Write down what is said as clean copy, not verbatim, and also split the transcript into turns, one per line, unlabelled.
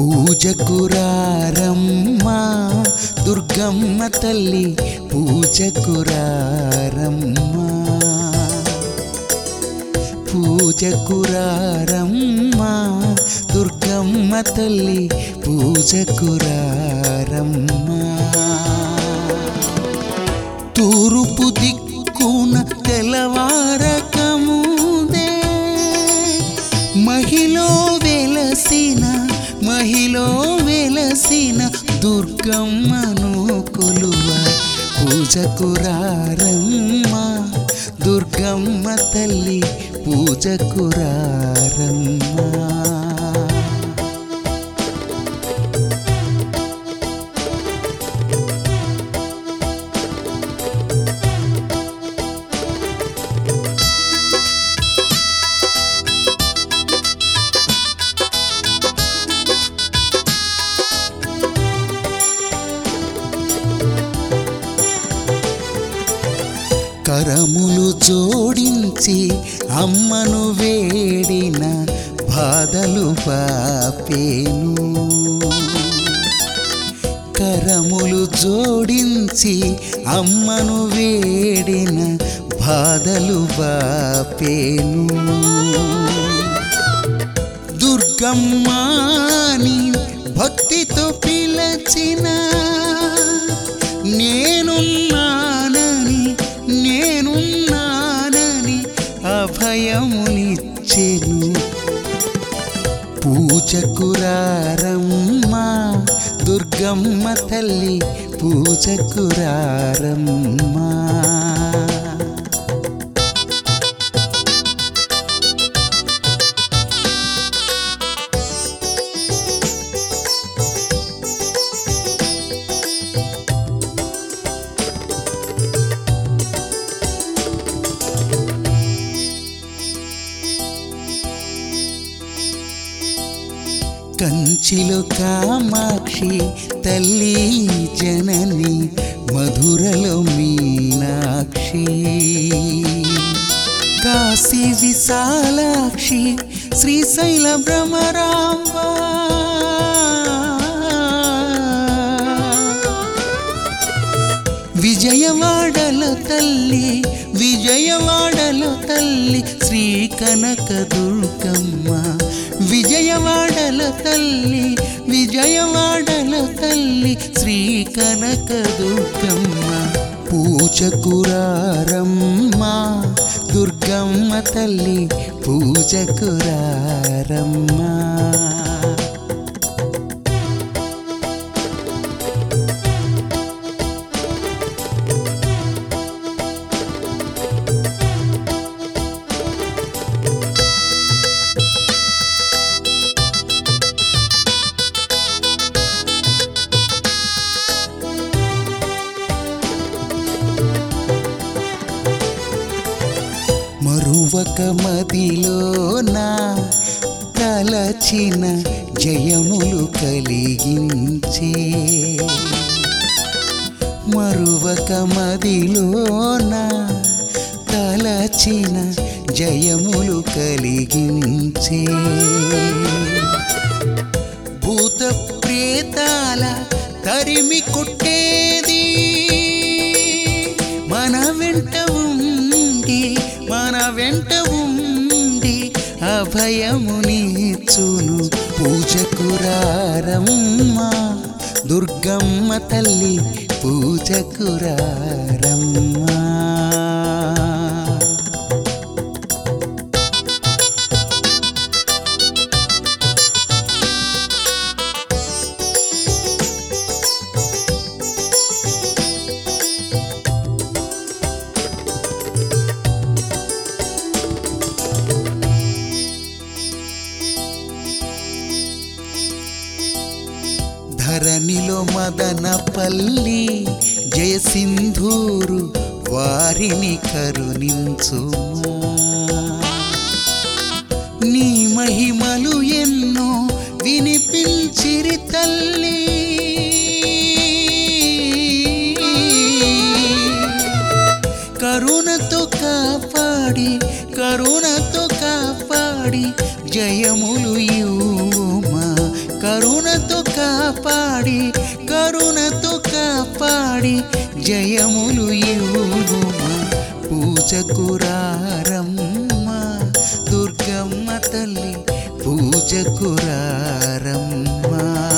పూజకు రారమ్మా దుర్గమ్మ తల్లి పూజకు రారమ్మా పూజకు రారమ్మా దుర్గమ్మ తల్లి పూజకు రారమ్మా తూర్పు దిక్కున తెల్లవారకముందే మహిలో వెలసిన దుర్గమ్మను కొలువ పూజకు రారమ్మా దుర్గమ్మ తల్లి పూజకు రారమ్మా కరములు జోడించి అమ్మను వేడిన బాధలు బాపేను కరములు జోడించి అమ్మను వేడిన బాధలు బాపేను దుర్గమ్మని భక్తితో పిలచిన నేనున్నానని అభయమునిచ్చెను పూజకు రారమ్మా దుర్గమ్మ తల్లి పూజకు రారమ్మా కంచిలో కామాక్షి తల్లి జనని మధురలో మీనాక్షి కాశీ విశాలాక్షి శ్రీశైల భ్రమరాంబ విజయవాడలో తల్లి శ్రీ కనక దుర్గమ్మ విజయవాడలో తల్లి శ్రీ కనక దుర్గమ్మ పూజకు రారమ్మా దుర్గమ్మ తల్లి పూజకు రారమ్మా మరువక మదిలోన తలచిన జయములు కలిగించే మరువక మదిలోన తలచిన జయములు కలిగించే భూత ప్రేతాల తరిమి కొట్టేది మన వెంట ఉండి అభయమునిచ్చును పూజకు రారమ్మా దుర్గమ్మ తల్లి పూజకు రారమ్మా ధరణిలో మదనపల్లి జయసింధూరు వారిని కరుణించుమా నీ మహిమలు ఎన్నో వినిపించిరి తల్లి కరుణతో కాపాడి జయములు ఇవ్వుమా కరుణతో కాపాడి జయములు ఇవ్వుమా పూజకు రారమ్మా దుర్గమ్మ తల్లి పూజకు రారమ్మా.